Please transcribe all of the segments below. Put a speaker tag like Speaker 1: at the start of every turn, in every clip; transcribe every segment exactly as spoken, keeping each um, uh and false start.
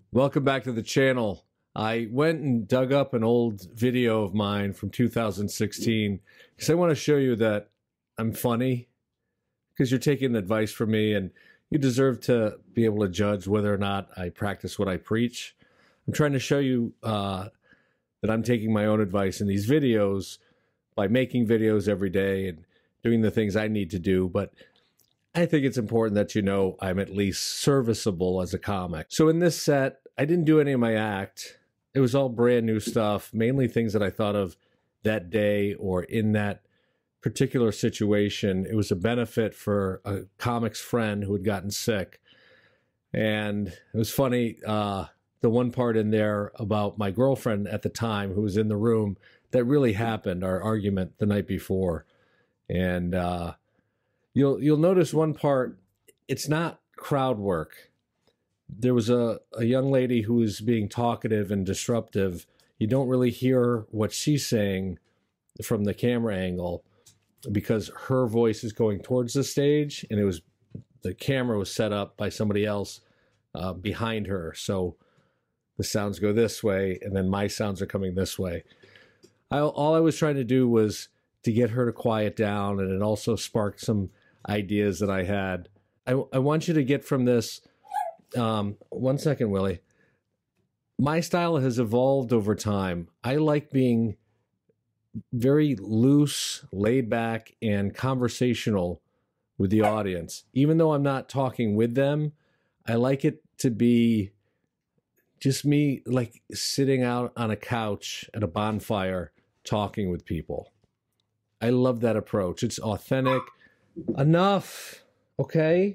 Speaker 1: Welcome back to the channel. I went and dug up an old video of mine from two thousand sixteen because I want to show you that I'm funny, because you're taking advice from me and you deserve to be able to judge whether or not I practice what I preach. I'm trying to show you uh, that I'm taking my own advice in these videos by making videos every day and doing the things I need to do, but I think it's important that you know I'm at least serviceable as a comic. So in this set, I didn't do any of my act. It was all brand new stuff, mainly things that I thought of that day or in that particular situation. It was a benefit for a comics friend who had gotten sick. And it was funny, uh, the one part in there about my girlfriend at the time who was in the room, that really happened, our argument the night before. And uh, you'll you'll notice one part, it's not crowd work. There was a, a young lady who was being talkative and disruptive. You don't really hear what she's saying from the camera angle because her voice is going towards the stage, and it was the camera was set up by somebody else uh, behind her. So the sounds go this way, and then my sounds are coming this way. I, all I was trying to do was to get her to quiet down, and it also sparked some ideas that I had. I, I want you to get from this. Um, one second, Willie. My style has evolved over time. I like being very loose, laid back, and conversational with the audience. Even though I'm not talking with them, I like it to be just me, like sitting out on a couch at a bonfire talking with people. I love that approach. It's authentic. Enough, okay?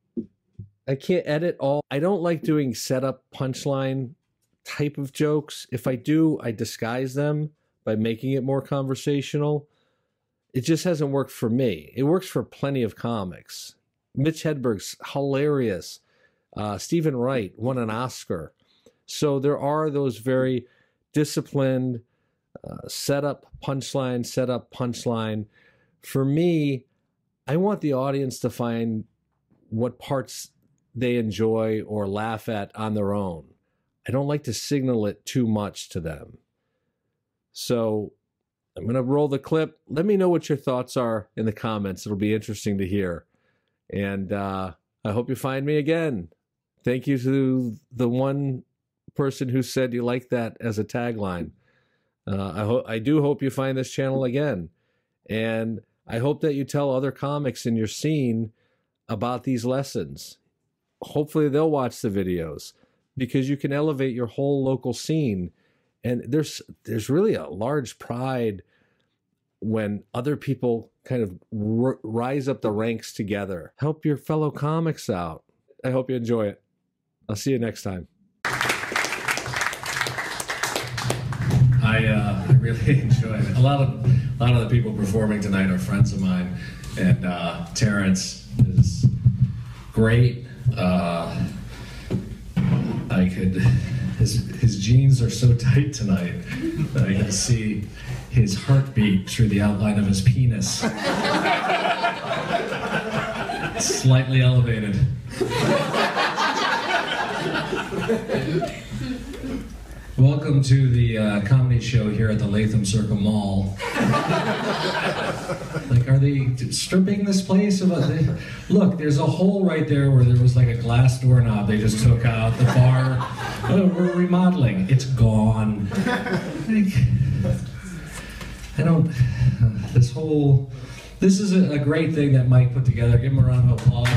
Speaker 1: I can't edit all. I don't like doing setup punchline type of jokes. If I do, I disguise them by making it more conversational. It just hasn't worked for me. It works for plenty of comics. Mitch Hedberg's hilarious. Uh, Stephen Wright won an Oscar. So there are those very disciplined uh, setup punchline, setup punchline. For me, I want the audience to find what parts they enjoy or laugh at on their own. I don't like to signal it too much to them. So I'm going to roll the clip. Let me know what your thoughts are in the comments. It'll be interesting to hear. And uh, I hope you find me again. Thank you to the one person who said you like that as a tagline. Uh, I, ho- I do hope you find this channel again. And I hope that you tell other comics in your scene about these lessons. Hopefully they'll watch the videos, because you can elevate your whole local scene. And there's there's really a large pride when other people kind of r- rise up the ranks together. Help your fellow comics out. I hope you enjoy it. I'll see you next time.
Speaker 2: I, uh, I really enjoyed it. A lot of a lot of the people performing tonight are friends of mine, and uh, Terrence is great. Uh, I could his his jeans are so tight tonight that I can see his heartbeat through the outline of his penis, slightly elevated. Welcome to the uh, comedy show here at the Latham Circle Mall. Like, are they stripping this place? About they, look, there's a hole right there where there was like a glass doorknob they just took out. The bar, oh, we're remodeling. It's gone. Like, I don't, uh, this whole, this is a, a great thing that Mike put together. Give him a round of applause.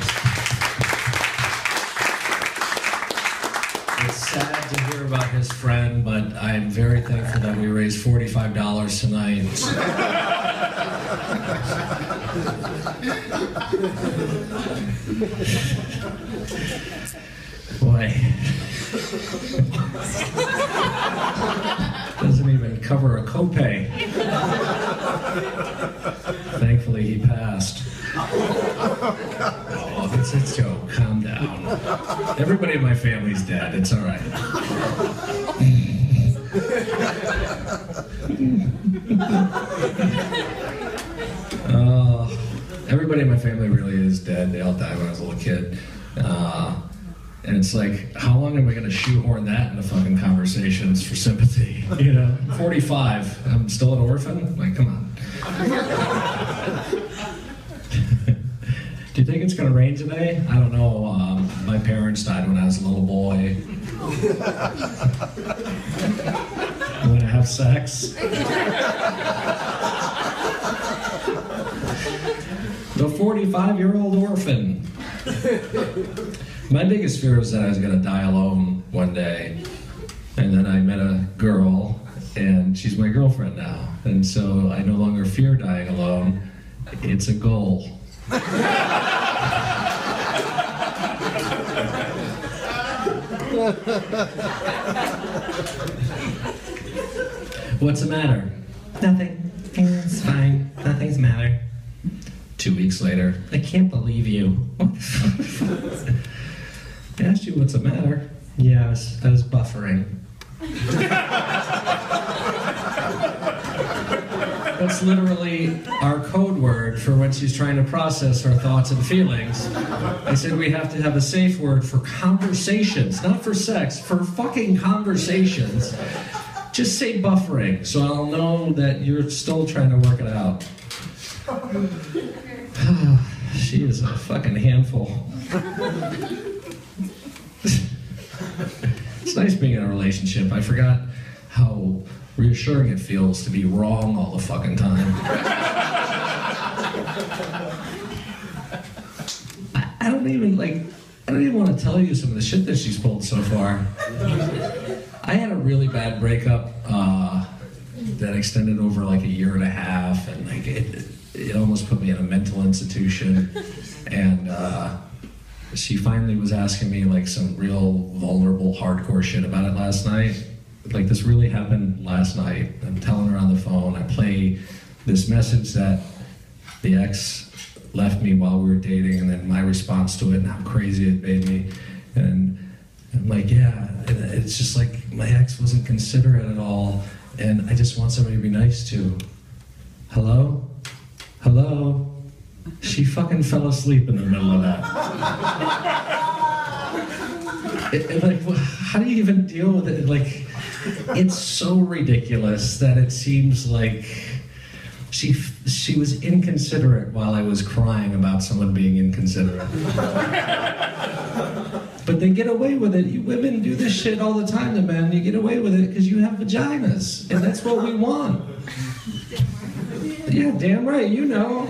Speaker 2: It's sad to hear about his friend, but I'm very thankful that we raised forty-five dollars tonight. Boy. Doesn't even cover a copay. Thankfully, he passed. Oh, it's a joke. Calm down. Everybody in my family's dead. It's all right. uh, everybody in my family really is dead. They all died when I was a little kid. Uh, And it's like, how long am I going to shoehorn that into fucking conversations for sympathy? You know, forty-five, I'm still an orphan? Like, come on. Do you think it's going to rain today? I don't know. Um, my parents died when I was a little boy. I'm going to have sex. The forty-five-year-old orphan. My biggest fear was that I was going to die alone one day. And then I met a girl, and she's my girlfriend now. And so I no longer fear dying alone. It's a goal. What's the matter? Nothing. It's fine. Nothing's the matter. Two weeks later, I can't believe you. I asked you what's the matter. Yeah, I was, I was buffering. That's literally our code word for when she's trying to process her thoughts and feelings. I said we have to have a safe word for conversations, not for sex, for fucking conversations. Just say buffering, so I'll know that you're still trying to work it out. She is a fucking handful. It's nice being in a relationship. I forgot how reassuring it feels to be wrong all the fucking time. I, I don't even like, I don't even want to tell you some of the shit that she's pulled so far. I had a really bad breakup uh, that extended over like a year and a half, and like it, it almost put me in a mental institution. And uh, she finally was asking me like some real vulnerable, hardcore shit about it last night. Like, this really happened last night. I'm telling her on the phone. I play this message that the ex left me while we were dating, and then my response to it and how crazy it made me. And I'm like, yeah, and it's just like my ex wasn't considerate at all, and I just want somebody to be nice to. Hello? Hello? She fucking fell asleep in the middle of that. it, it, like, how do you even deal with it? Like, it's so ridiculous that it seems like she she was inconsiderate while I was crying about someone being inconsiderate. But they get away with it. You women do this shit all the time to men. You get away with it because you have vaginas, and that's what we want. Yeah, damn right, you know.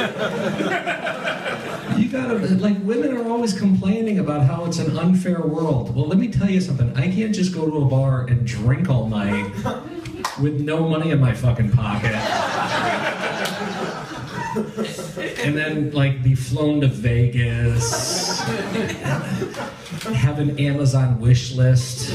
Speaker 2: You gotta, like, women are always complaining about how it's an unfair world. Well, let me tell you something. I can't just go to a bar and drink all night with no money in my fucking pocket. And then, like, be flown to Vegas, have an Amazon wish list.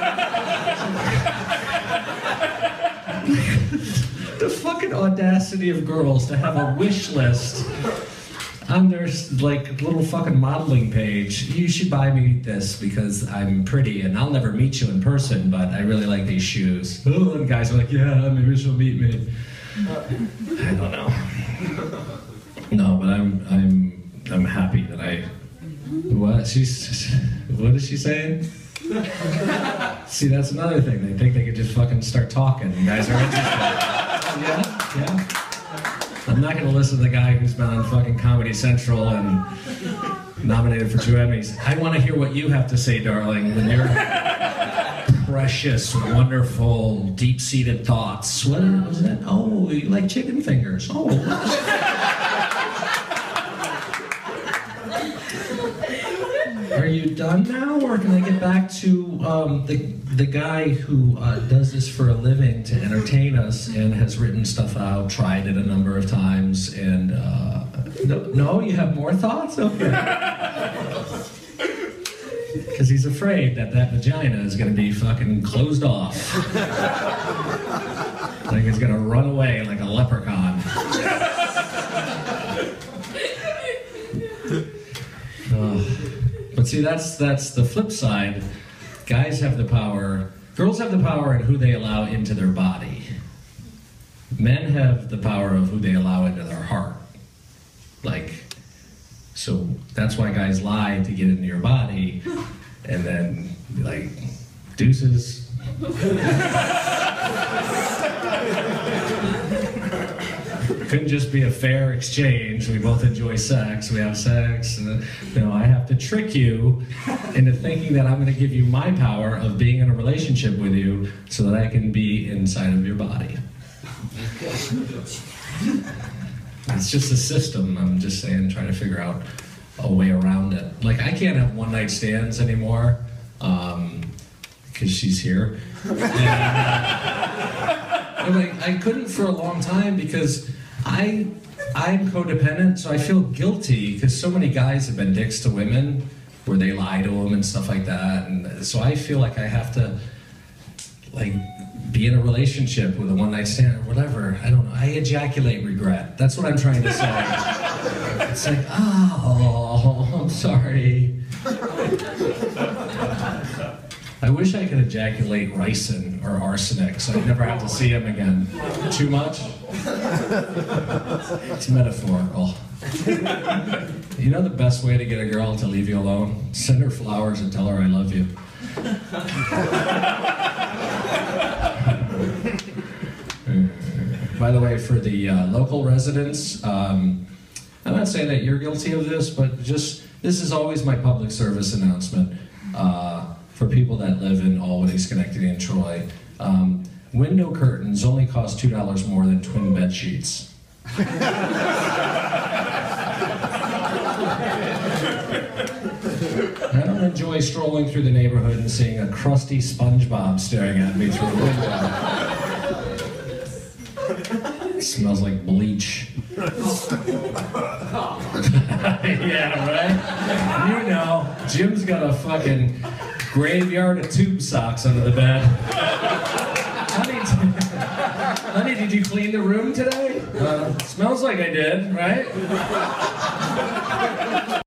Speaker 2: The fucking audacity of girls to have a wish list on their, like, little fucking modeling page. You should buy me this because I'm pretty and I'll never meet you in person, but I really like these shoes. Oh, and guys are like, yeah, maybe she'll meet me. I don't know. No, but I'm I'm I'm happy that I. What she's what is she saying? See, that's another thing. They think they could just fucking start talking, and guys are interested. Yeah, yeah. I'm not gonna listen to the guy who's been on fucking Comedy Central and nominated for two Emmys. I want to hear what you have to say, darling, when your precious, wonderful, deep-seated thoughts. What was that? Oh, you like chicken fingers? Oh. Are you done now, or can I get back to um, the the guy who uh, does this for a living to entertain us and has written stuff out, tried it a number of times, and uh, no, no, you have more thoughts? Okay. Because he's afraid that that vagina is going to be fucking closed off. Like it's going to run away like a leprechaun. Oh. But see, that's that's the flip side. Guys have the power. Girls have the power in who they allow into their body. Men have the power of who they allow into their heart. Like, so that's why guys lie to get into your body, and then be like, deuces. Couldn't just be a fair exchange. We both enjoy sex. We have sex. And, you know, I have to trick you into thinking that I'm going to give you my power of being in a relationship with you so that I can be inside of your body. It's just a system. I'm just saying, trying to figure out a way around it. Like, I can't have one night stands anymore um, because she's here. And, uh, like, I couldn't for a long time because I, I'm codependent, so I feel guilty because so many guys have been dicks to women where they lie to them and stuff like that, and so I feel like I have to, like, be in a relationship with a one-night stand or whatever. I don't know. I ejaculate regret. That's what I'm trying to say. It's like, oh, I'm sorry. I wish I could ejaculate ricin or arsenic so I'd never have to see him again. Too much? It's metaphorical. You know the best way to get a girl to leave you alone? Send her flowers and tell her I love you. By the way, for the uh, local residents, um, I'm not saying that you're guilty of this, but just, this is always my public service announcement. Uh, for people that live in Albany, Schenectady, and Troy. Um, window curtains only cost two dollars more than twin bed sheets. I don't enjoy strolling through the neighborhood and seeing a crusty SpongeBob staring at me through a window. It smells like bleach. Yeah, right? You know, Jim's got a fucking graveyard of tube socks under the bed. Honey, honey, did you clean the room today? Uh, smells like I did, right?